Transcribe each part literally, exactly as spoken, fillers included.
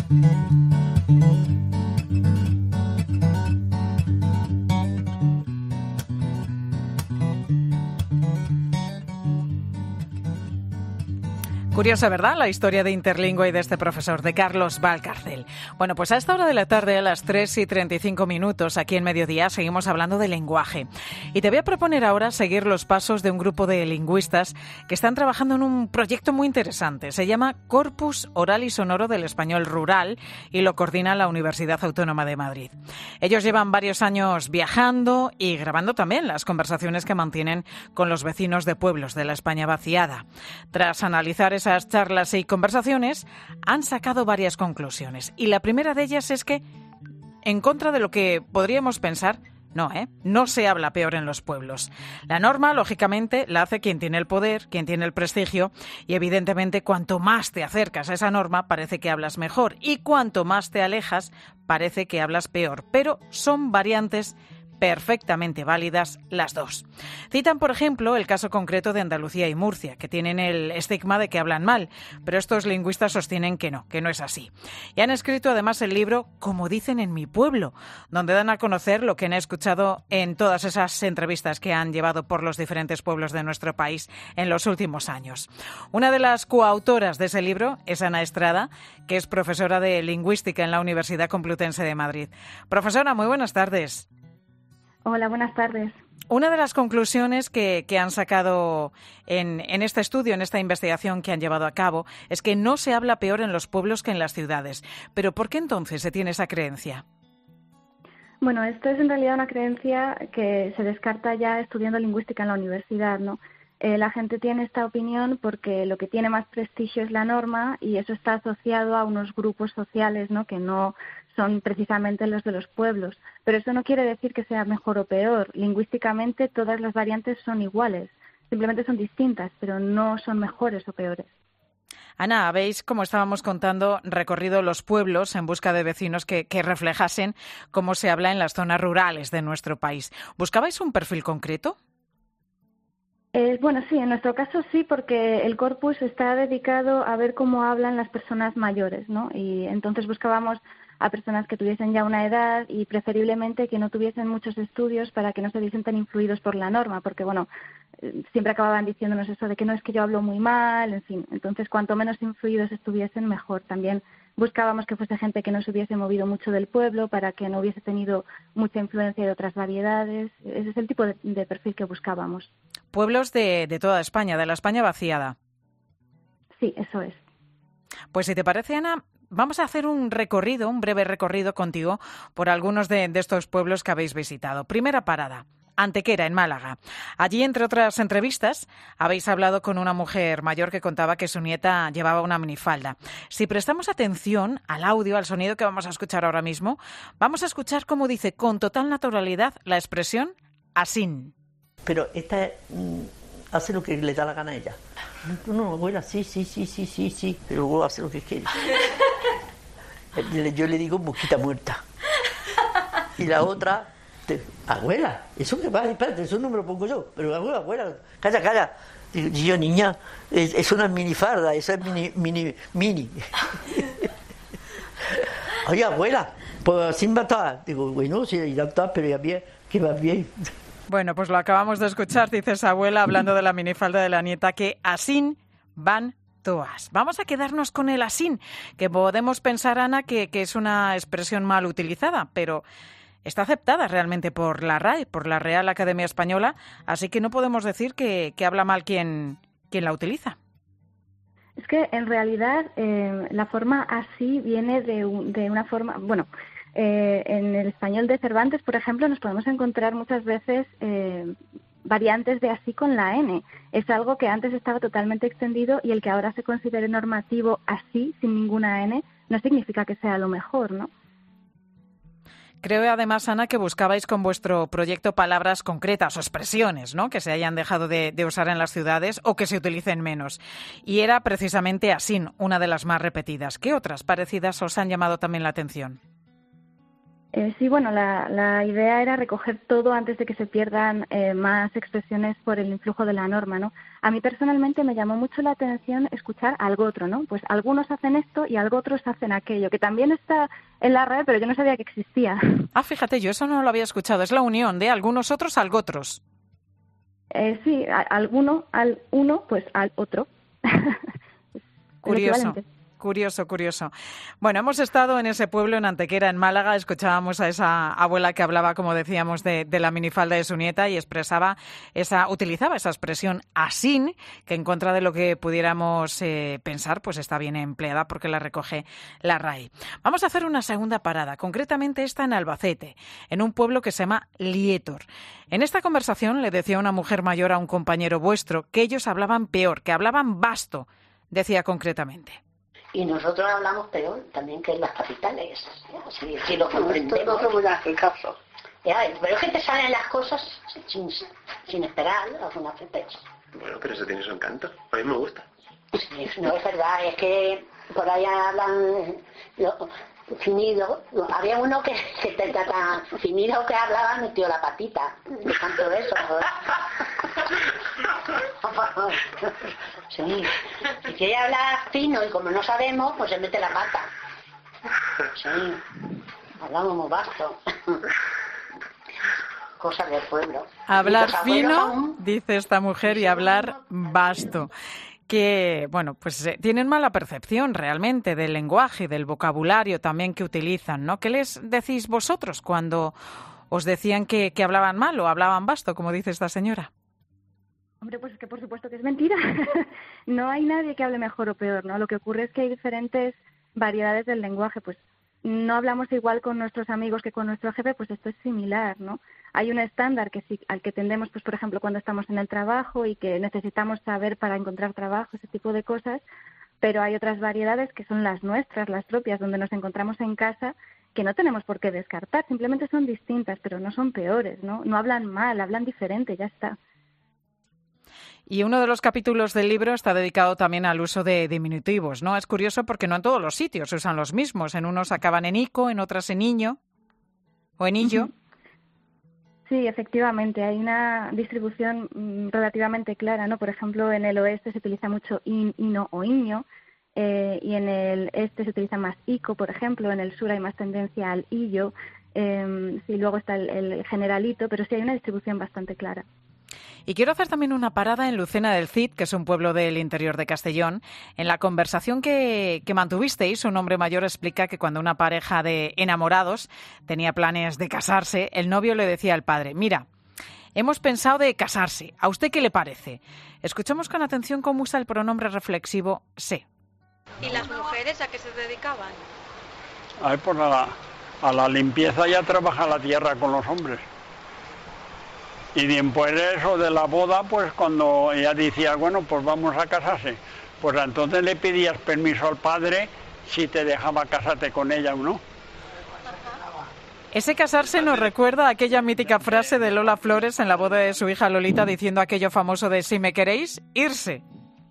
Curiosa, ¿verdad?, la historia de Interlingua de este profesor, de Carlos Valcárcel. Bueno, pues a esta hora de la tarde, a las tres y treinta y cinco minutos, aquí en Mediodía, seguimos hablando de lenguaje. Y te voy a proponer ahora seguir los pasos de un grupo de lingüistas que están trabajando en un proyecto muy interesante. Se llama Corpus Oral y Sonoro del Español Rural y lo coordina la Universidad Autónoma de Madrid. Ellos llevan varios años viajando y grabando también las conversaciones que mantienen con los vecinos de pueblos de la España vaciada. Tras analizar esas charlas y conversaciones, han sacado varias conclusiones. Y la primera de ellas es que, en contra de lo que podríamos pensar, no, ¿eh? No se habla peor en los pueblos. La norma, lógicamente, la hace quien tiene el poder, quien tiene el prestigio, y evidentemente cuanto más te acercas a esa norma, parece que hablas mejor, y cuanto más te alejas, parece que hablas peor. Pero son variantes perfectamente válidas las dos. Citan, por ejemplo, el caso concreto de Andalucía y Murcia, que tienen el estigma de que hablan mal, pero estos lingüistas sostienen que no, que no es así. Y han escrito además el libro Como dicen en mi pueblo, donde dan a conocer lo que han escuchado en todas esas entrevistas que han llevado por los diferentes pueblos de nuestro país en los últimos años. Una de las coautoras de ese libro es Ana Estrada, que es profesora de lingüística en la Universidad Complutense de Madrid. Profesora, muy buenas tardes. Hola, buenas tardes. Una de las conclusiones que, que han sacado en, en este estudio, en esta investigación que han llevado a cabo, es que no se habla peor en los pueblos que en las ciudades. ¿Pero por qué entonces se tiene esa creencia? Bueno, esto es en realidad una creencia que se descarta ya estudiando lingüística en la universidad, ¿no? Eh, la gente tiene esta opinión porque lo que tiene más prestigio es la norma y eso está asociado a unos grupos sociales, ¿no?, que no son precisamente los de los pueblos. Pero eso no quiere decir que sea mejor o peor. Lingüísticamente todas las variantes son iguales, simplemente son distintas, pero no son mejores o peores. Ana, habéis, como estábamos contando, recorrido los pueblos en busca de vecinos que, que reflejasen cómo se habla en las zonas rurales de nuestro país. ¿Buscabais un perfil concreto? Eh, bueno, sí, en nuestro caso sí, porque el corpus está dedicado a ver cómo hablan las personas mayores, ¿no? Y entonces buscábamos a personas que tuviesen ya una edad y preferiblemente que no tuviesen muchos estudios para que no se viesen tan influidos por la norma, porque, bueno, siempre acababan diciéndonos eso de que no, es que yo hablo muy mal, en fin. Entonces, cuanto menos influidos estuviesen, mejor. También buscábamos que fuese gente que no se hubiese movido mucho del pueblo para que no hubiese tenido mucha influencia de otras variedades. Ese es el tipo de, de perfil que buscábamos. Pueblos de, de toda España, de la España vaciada. Sí, eso es. Pues si te parece, Ana, vamos a hacer un recorrido, un breve recorrido contigo por algunos de, de estos pueblos que habéis visitado. Primera parada, Antequera, en Málaga. Allí, entre otras entrevistas, habéis hablado con una mujer mayor que contaba que su nieta llevaba una minifalda. Si prestamos atención al audio, al sonido que vamos a escuchar ahora mismo, vamos a escuchar cómo dice con total naturalidad la expresión asín. Pero esta mm, hace lo que le da la gana a ella. No, no, abuela, sí, sí, sí, sí, sí, sí, pero luego hace lo que quiere. Yo le digo mosquita muerta. Y la otra, te, abuela, eso que va, espérate, eso no me lo pongo yo, pero abuela, abuela, calla, calla. Y yo, niña, es, es una minifarda, esa es mini, mini, mini. Oye, abuela, pues sin matar. Digo, bueno, sí, ya está, pero ya bien, que va bien. Bueno, pues lo acabamos de escuchar, dice esa abuela, hablando de la minifalda de la nieta, que asín van toas. Vamos a quedarnos con el asín, que podemos pensar, Ana, que, que es una expresión mal utilizada, pero está aceptada realmente por la R A E, por la Real Academia Española, así que no podemos decir que, que habla mal quien, quien la utiliza. Es que en realidad eh, la forma así viene de, un, de una forma, bueno, eh, en el español de Cervantes, por ejemplo, nos podemos encontrar muchas veces eh, variantes de así con la N. Es algo que antes estaba totalmente extendido y el que ahora se considere normativo así, sin ninguna N, no significa que sea lo mejor, ¿no? Creo además, Ana, que buscabais con vuestro proyecto palabras concretas o expresiones, ¿no?, que se hayan dejado de, de usar en las ciudades o que se utilicen menos. Y era precisamente asín, una de las más repetidas. ¿Qué otras parecidas os han llamado también la atención? Eh, sí, bueno, la, la idea era recoger todo antes de que se pierdan eh, más expresiones por el influjo de la norma, ¿no? A mí personalmente me llamó mucho la atención escuchar algo otro, ¿no? Pues algunos hacen esto y algo otros hacen aquello, que también está en la red, pero yo no sabía que existía. Ah, fíjate, yo eso no lo había escuchado. Es la unión de algunos otros, algo otros. Eh, sí, a, alguno, al uno, pues al otro. Curioso. Curioso, curioso. Bueno, hemos estado en ese pueblo, en Antequera, en Málaga. Escuchábamos a esa abuela que hablaba, como decíamos, de, de la minifalda de su nieta y expresaba esa, utilizaba esa expresión asín, que en contra de lo que pudiéramos eh, pensar, pues está bien empleada porque la recoge la R A E. Vamos a hacer una segunda parada, concretamente esta en Albacete, en un pueblo que se llama Lietor. En esta conversación le decía una mujer mayor a un compañero vuestro que ellos hablaban peor, que hablaban basto, decía concretamente. Y nosotros hablamos peor también que en las capitales, si, si lo comprendemos. No te voy a hacer caso. Ya, pero es que te salen las cosas sin, sin esperar algunas veces. Bueno, pero eso tiene su encanto. A mí me gusta. Sí, no es verdad, es que por ahí hablan lo, finido. Había uno que, que te trata finido que hablaba metió la patita. De tanto de eso. Sí, si quiere hablar fino y como no sabemos, pues se mete la pata. Sí, hablamos muy vasto. Cosas del pueblo. Hablar fino, aún... dice esta mujer, y hablar vasto. Que, bueno, pues eh, tienen mala percepción realmente del lenguaje, del vocabulario también que utilizan, ¿no? ¿Qué les decís vosotros cuando os decían que, que hablaban mal o hablaban vasto, como dice esta señora? Hombre, pues es que por supuesto que es mentira. No hay nadie que hable mejor o peor, ¿no? Lo que ocurre es que hay diferentes variedades del lenguaje. Pues no hablamos igual con nuestros amigos que con nuestro jefe, pues esto es similar, ¿no? Hay un estándar que sí, al que tendemos, pues por ejemplo, cuando estamos en el trabajo y que necesitamos saber para encontrar trabajo, ese tipo de cosas, pero hay otras variedades que son las nuestras, las propias, donde nos encontramos en casa, que no tenemos por qué descartar, simplemente son distintas, pero no son peores, ¿no? No hablan mal, hablan diferente, ya está. Y uno de los capítulos del libro está dedicado también al uso de diminutivos, ¿no? Es curioso porque no en todos los sitios se usan los mismos. En unos acaban en ico, en otras en iño o en illo. Sí, efectivamente. Hay una distribución mmm, relativamente clara, ¿no? Por ejemplo, en el oeste se utiliza mucho in, ino o iño, eh, y en el este se utiliza más ico, por ejemplo. En el sur hay más tendencia al illo. Eh, sí, luego está el, el generalito, pero sí hay una distribución bastante clara. Y quiero hacer también una parada en Lucena del Cid, que es un pueblo del interior de Castellón. En la conversación que, que mantuvisteis, un hombre mayor explica que cuando una pareja de enamorados tenía planes de casarse, el novio le decía al padre: mira, hemos pensado de casarse, ¿a usted qué le parece? Escuchemos con atención cómo usa el pronombre reflexivo se. ¿Y las mujeres a qué se dedicaban? Ay, pues a la, a la limpieza y a trabajar la tierra con los hombres. Y después de eso de la boda, pues cuando ella decía, bueno, pues vamos a casarse, pues entonces le pedías permiso al padre si te dejaba casarte con ella o no. Ese casarse nos recuerda a aquella mítica frase de Lola Flores en la boda de su hija Lolita, diciendo aquello famoso de si me queréis, irse.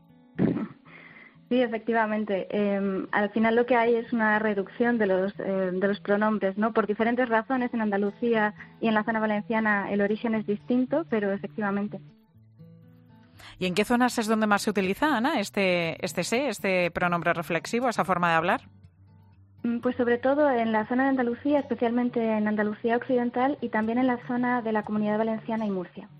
Sí, efectivamente. Eh, al final lo que hay es una reducción de los eh, de los pronombres, ¿no? Por diferentes razones en Andalucía y en la zona valenciana el origen es distinto, pero efectivamente. ¿Y en qué zonas es donde más se utiliza, Ana, este este se, este pronombre reflexivo, esa forma de hablar? Pues sobre todo en la zona de Andalucía, especialmente en Andalucía Occidental y también en la zona de la Comunidad Valenciana y Murcia.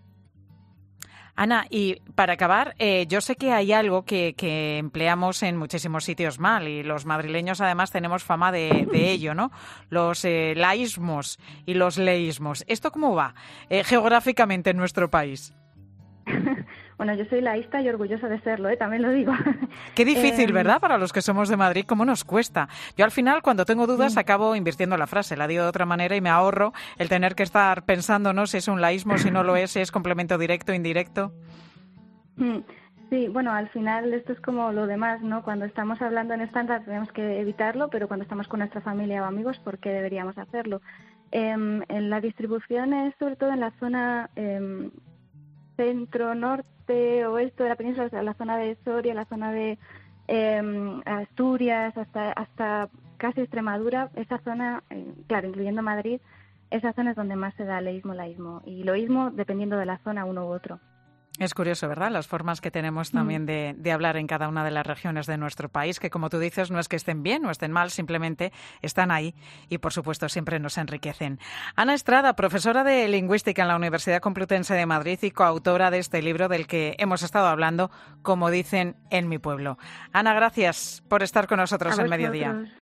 Ana, y para acabar, eh, yo sé que hay algo que, que empleamos en muchísimos sitios mal y los madrileños además tenemos fama de, de ello, ¿no? Los eh, laísmos y los leísmos. ¿Esto cómo va eh, geográficamente en nuestro país? Bueno, yo soy laísta y orgullosa de serlo, ¿eh? También lo digo. Qué difícil, eh... ¿verdad? Para los que somos de Madrid, ¿cómo nos cuesta? Yo al final, cuando tengo dudas, sí. acabo invirtiendo la frase, la digo de otra manera y me ahorro el tener que estar pensando, ¿no? Si es un laísmo, si no lo es, si es complemento directo, indirecto. Sí, bueno, al final esto es como lo demás, ¿no? Cuando estamos hablando en estándar tenemos que evitarlo, pero cuando estamos con nuestra familia o amigos, ¿por qué deberíamos hacerlo? Eh, en la distribución es sobre todo en la zona eh, centro, norte, oeste de la península, o sea, la zona de Soria, la zona de eh, Asturias, hasta hasta casi Extremadura, esa zona, eh, claro, incluyendo Madrid, esa zona es donde más se da leísmo, laísmo. Y loísmo, dependiendo de la zona, uno u otro. Es curioso, ¿verdad? Las formas que tenemos también de, de hablar en cada una de las regiones de nuestro país, que como tú dices, no es que estén bien o estén mal, simplemente están ahí y, por supuesto, siempre nos enriquecen. Ana Estrada, profesora de Lingüística en la Universidad Complutense de Madrid y coautora de este libro del que hemos estado hablando, Como dicen en mi pueblo. Ana, gracias por estar con nosotros en Mediodía.